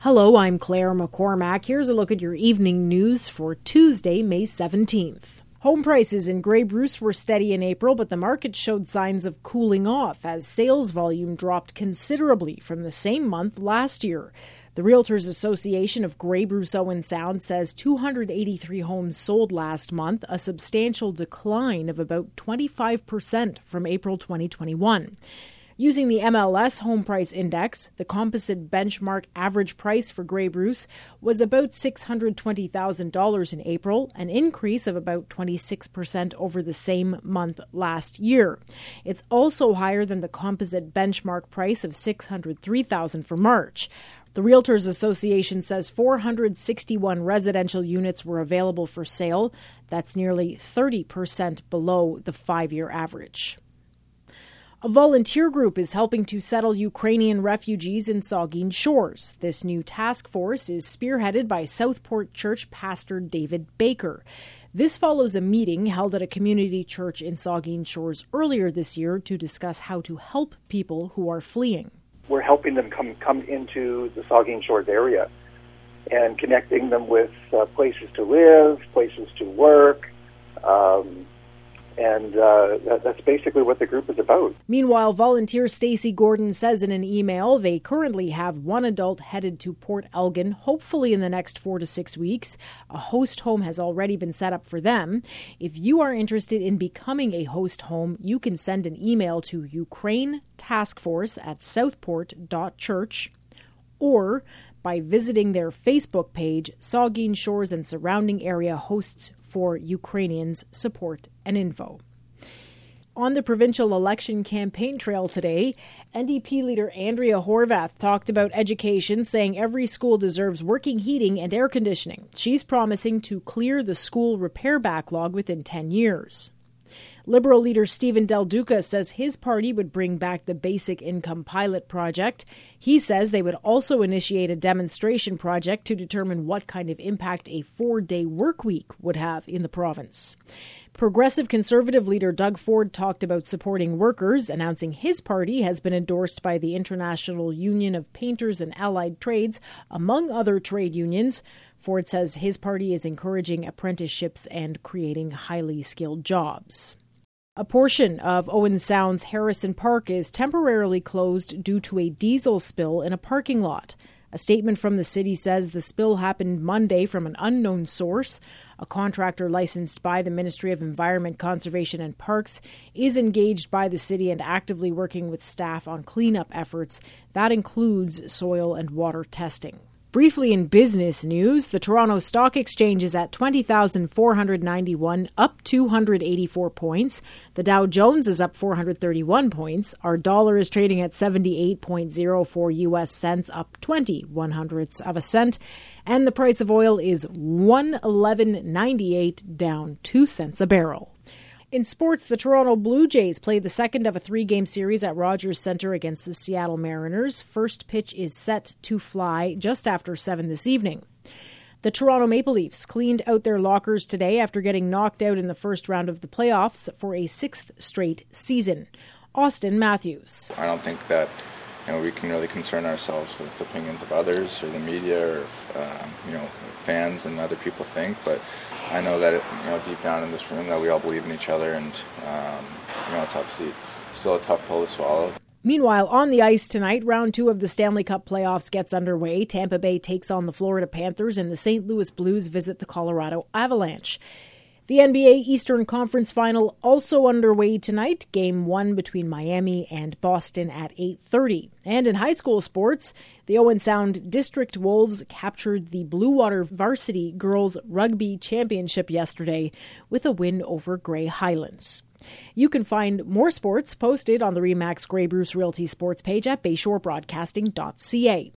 Hello, I'm Claire McCormack. Here's a look at your evening news for Tuesday, May 17th. Home prices in Grey Bruce were steady in April, but the market showed signs of cooling off as sales volume dropped considerably from the same month last year. The Realtors Association of Grey Bruce Owen Sound says 283 homes sold last month, a substantial decline of about 25% from April 2021. Using the MLS Home Price Index, the composite benchmark average price for Grey Bruce was about $620,000 in April, an increase of about 26% over the same month last year. It's also higher than the composite benchmark price of $603,000 for March. The Realtors Association says 461 residential units were available for sale. That's nearly 30% below the 5-year average. A volunteer group is helping to settle Ukrainian refugees in Saugeen Shores. This new task force is spearheaded by Southport Church pastor David Baker. This follows a meeting held at a community church in Saugeen Shores earlier this year to discuss how to help people who are fleeing. We're helping them come into the Saugeen Shores area and connecting them with places to live, places to work, and that's basically what the group is about. Meanwhile, volunteer Stacey Gordon says in an email they currently have one adult headed to Port Elgin, hopefully in the next 4 to 6 weeks. A host home has already been set up for them. If you are interested in becoming a host home, you can send an email to ukrainetaskforce@southport.church or by visiting their Facebook page, Saugeen Shores and Surrounding Area Hosts for Ukrainians Support and Info. On the provincial election campaign trail today, NDP leader Andrea Horwath talked about education, saying every school deserves working heating and air conditioning. She's promising to clear the school repair backlog within 10 years. Liberal leader Stephen Del Duca says his party would bring back the Basic Income Pilot Project. He says they would also initiate a demonstration project to determine what kind of impact a 4-day work week would have in the province. Progressive Conservative leader Doug Ford talked about supporting workers, announcing his party has been endorsed by the International Union of Painters and Allied Trades, among other trade unions. Ford says his party is encouraging apprenticeships and creating highly skilled jobs. A portion of Owen Sound's Harrison Park is temporarily closed due to a diesel spill in a parking lot. A statement from the city says the spill happened Monday from an unknown source. A contractor licensed by the Ministry of Environment, Conservation and Parks is engaged by the city and actively working with staff on cleanup efforts. That includes soil and water testing. Briefly in business news, the Toronto Stock Exchange is at 20,491, up 284 points. The Dow Jones is up 431 points. Our dollar is trading at 78.04 U.S. cents, up 0.20 of a cent. And the price of oil is $111.98, down 2 cents a barrel. In sports, the Toronto Blue Jays play the second of a 3-game series at Rogers Centre against the Seattle Mariners. First pitch is set to fly just after 7 this evening. The Toronto Maple Leafs cleaned out their lockers today after getting knocked out in the first round of the playoffs for a 6th straight season. Austin Matthews. I don't think that we can really concern ourselves with opinions of others or the media or fans and other people think, but I know that deep down in this room that we all believe in each other, and it's obviously still a tough pill to swallow. Meanwhile, on the ice tonight, round 2 of the Stanley Cup playoffs gets underway. Tampa Bay takes on the Florida Panthers and the St. Louis Blues visit the Colorado Avalanche. The NBA Eastern Conference Final also underway tonight. Game 1 between Miami and Boston at 8:30. And in high school sports, the Owen Sound District Wolves captured the Blue Water Varsity Girls Rugby Championship yesterday with a win over Grey Highlands. You can find more sports posted on the RE/MAX Grey Bruce Realty Sports page at bayshorebroadcasting.ca.